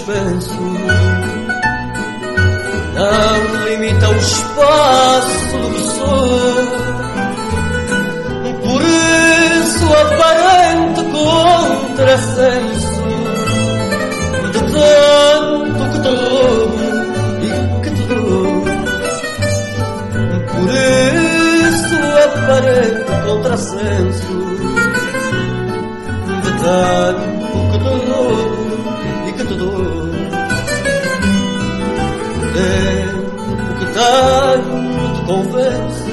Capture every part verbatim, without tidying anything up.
suspenso não limita o espaço do pessoa, por isso aparente contrassenso de tanto que te roubo e que te dou. Por isso aparente contrassenso de tanto que te roubo e que te dou. Tempo que tenho te convenço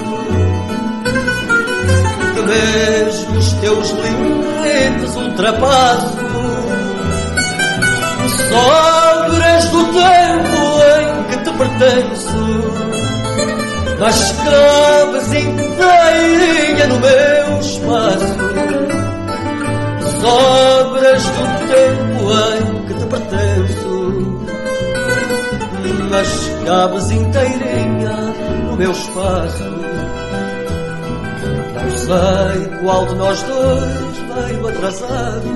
que mesmo os teus limites ultrapasso. Sobras do tempo em que te pertenço, mas cabes inteirinha no meu espaço. Sobras do tempo em que te pertenço, mas cabes inteirinha no meu espaço. Não sei qual de nós dois veio atrasado,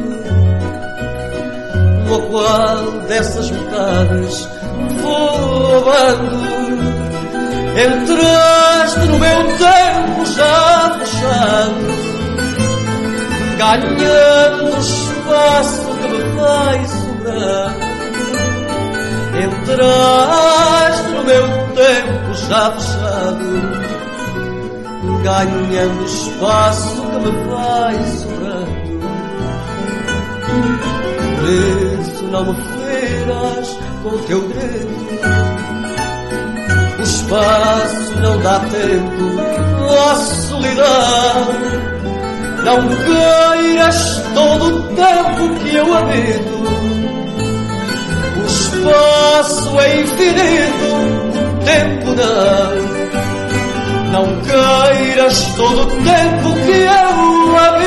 ou qual dessas metades vou roubando. Entraste no meu tempo já fechado, ganhando o espaço que me vai sobrar. Entraste no meu tempo já fechado, ganhando o espaço que me vai sobrando. Por isso não me feras com o teu grito, o espaço não dá tempo à solidão. Não queiras todo o tempo que eu habito, o espaço é infinito, o tempo não. Não queiras todo o tempo que eu habito,